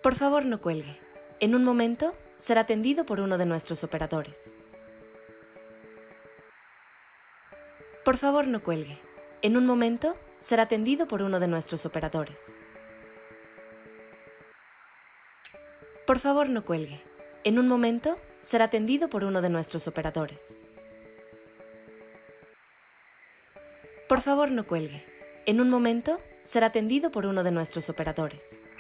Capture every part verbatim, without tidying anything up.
Por favor, no cuelgue. En un momento, será atendido por uno de nuestros operadores. Por favor, no cuelgue. En un momento, será atendido por uno de nuestros operadores. Por favor, no cuelgue. En un momento, será atendido por uno de nuestros operadores. Por favor, no cuelgue. En un momento, será atendido por uno de nuestros operadores.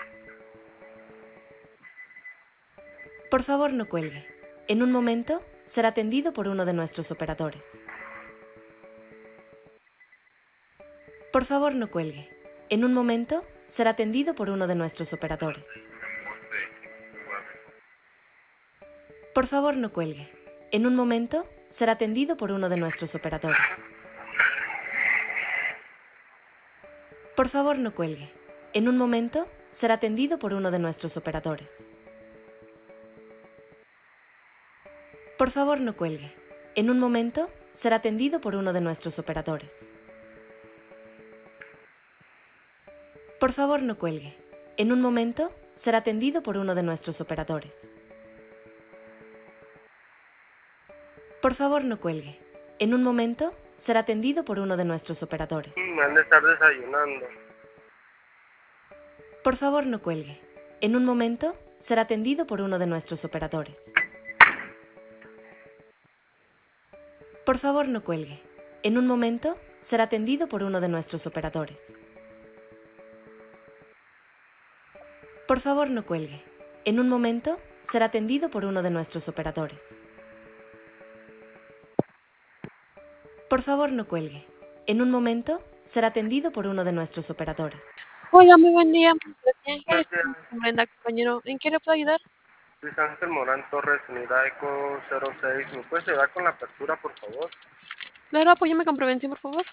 Por favor, no cuelgue. En un momento, será atendido por uno de nuestros operadores. Por favor, no cuelgue. En un momento, será atendido por uno de nuestros operadores. Por favor, no cuelgue. En un momento, será atendido por uno de nuestros operadores. Por favor, no cuelgue. En un momento, será atendido por uno de nuestros operadores. Por favor, no cuelgue. En un momento, será atendido por uno de nuestros operadores. Por favor, no cuelgue. En un momento, será atendido por uno de nuestros operadores. Por favor, no cuelgue. En un momento, será atendido por uno de nuestros operadores. Me han de estar desayunando. Por favor, no cuelgue. En un momento, será atendido por uno de nuestros operadores. Por favor, no cuelgue. En un momento, será atendido por uno de nuestros operadores. Por favor, no cuelgue. En un momento, será atendido por uno de nuestros operadores. Por favor, no cuelgue. En un momento, será atendido por uno de nuestros operadores. Hola, muy buen día. Gracias. Gracias. Brenda, compañero. ¿En qué le puedo ayudar? Luis Ángel Morán Torres, unidad ECO cero seis. ¿Me puedes ayudar con la apertura, por favor? Claro, apóyame con prevención, por favor.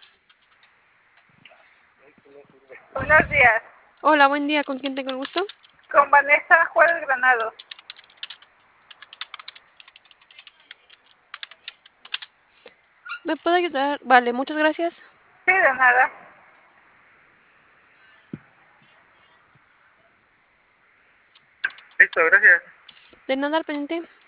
Buenos días, Hola, buen día. ¿Con quién tengo el gusto? con Vanessa Juárez Granado. ¿Me puede ayudar? Vale, muchas gracias. Sí, de nada. Listo, gracias. De nada al pendiente.